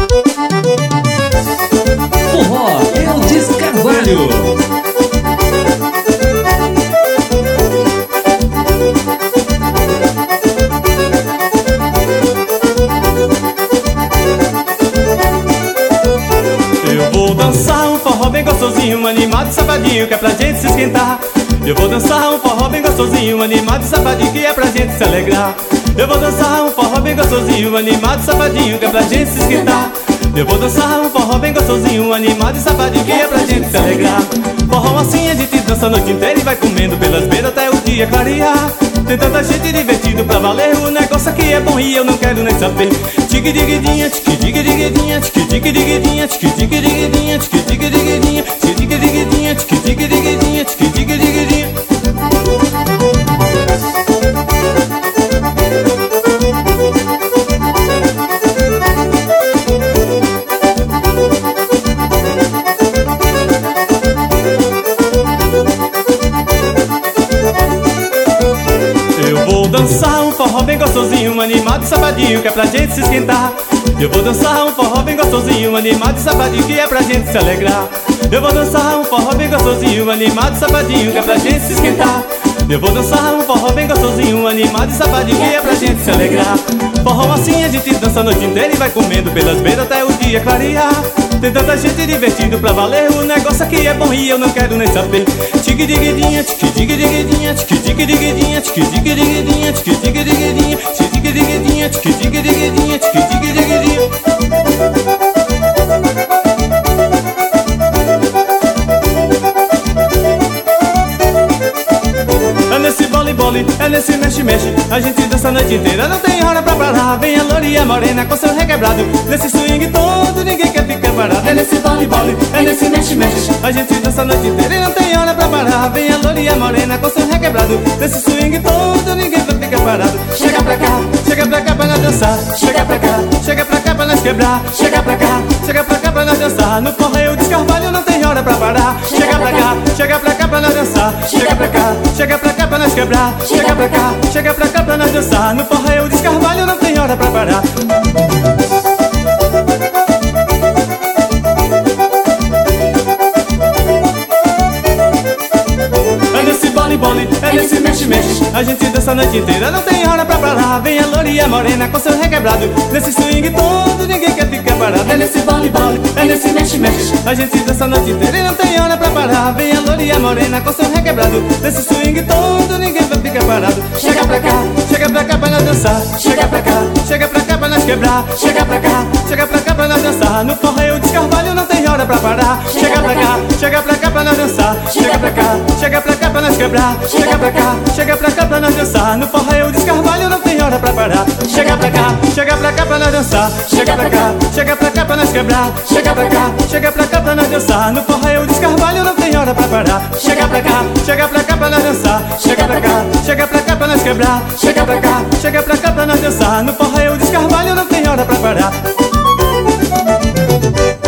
Forró Eudes Carvalho. Eu vou dançar um forró bem gostosinho, animado e safadinho, que é pra gente se esquentar. Eu vou dançar um forró bem gostosinho, animado e safadinho, que é pra gente se alegrar. Eu vou dançar um forró bem gostosinho, animado e safadinho, que é pra gente se esquentar. Eu vou dançar um forró bem gostosinho, animado e safadinho, que é pra gente se alegrar. Forró assim a gente dança a noite inteira e vai comendo pelas beiras até o dia clarear. Tem tanta gente divertido pra valer, o negócio aqui é bom e eu não quero nem saber. Tique diguidinha, tique diguidinha, tique diguidinha, tique diguidinha, tique diguidinha, tique diguidinha, tique diguidinha, tique diguidinha. Eu vou dançar um forró bem gostosinho, animado e safadinho, que é pra gente se esquentar. Eu vou dançar um forró bem gostosinho, animado e safadinho, que é pra gente se alegrar. Eu vou dançar um forró bem gostosinho, animado e safadinho, que é pra gente se esquentar. Eu vou dançar um forró bem gostosinho, animado e safadinho, que é pra gente se alegrar. Forró assim a gente dança a noite inteira e vai comendo pelas beiras até o dia clarear. Tem tanta gente divertido pra valer, o negócio aqui é bom e eu não quero nem saber. Tique diguidinha, tique diguidinha, tique diguidinha, tique diguidinha, tique diguidinha, tique diguidinha, tique diguidinha, tique diguidinha. É nesse bole, é nesse mexe-mexe, a gente dança a noite inteira, não tem hora pra parar. Vem a loura e a morena com seu requebrado, nesse swing todo ninguém quer ficar parado. É nesse bole, é nesse mexe-mexe, a gente dança a noite inteira e não tem hora pra parar. Vem a loura e a morena com seu requebrado, nesse swing todo ninguém vai ficar parado. Chega pra cá pra nós dançar. Chega pra cá pra nós quebrar. Chega pra cá pra nós dançar. No forró Eudes Carvalho não tem hora pra parar. Chega pra cá pra nós dançar. Chega pra cá pra nós quebrar. Chega pra cá pra nós dançar. No forró Eudes Carvalho não tem hora pra parar. É nesse bole, é nesse mexe-mexe, a gente dança a noite inteira, não tem hora pra parar. Vem a loura e a morena com seu requebrado, nesse swing todo ninguém quer ficar parado. É nesse bole, é nesse mexe-mexe, a gente dança a noite inteira e não tem hora pra parar. Vem a loura e a morena com seu requebrado, nesse swing todo ninguém vai ficar parado. Chega pra cá pra nós dançar. Chega pra cá pra nós quebrar. Chega pra cá pra nós dançar. No forró Eudes Carvalho não tem hora pra parar. Chega pra cá pra nós dançar. Chega pra cá pra nós quebrar. Chega pra cá pra nós dançar. No forró Eudes Carvalho não tem hora pra parar. Chega pra cá pra nós dançar. Chega pra cá pra nós quebrar. Chega pra cá pra nós dançar. No forró Eudes Carvalho não tem hora pra parar. Chega pra cá pra nós dançar. Chega pra cá pra nós quebrar. Chega pra cá pra nós dançar. No forró Eudes Carvalho não tem hora pra parar.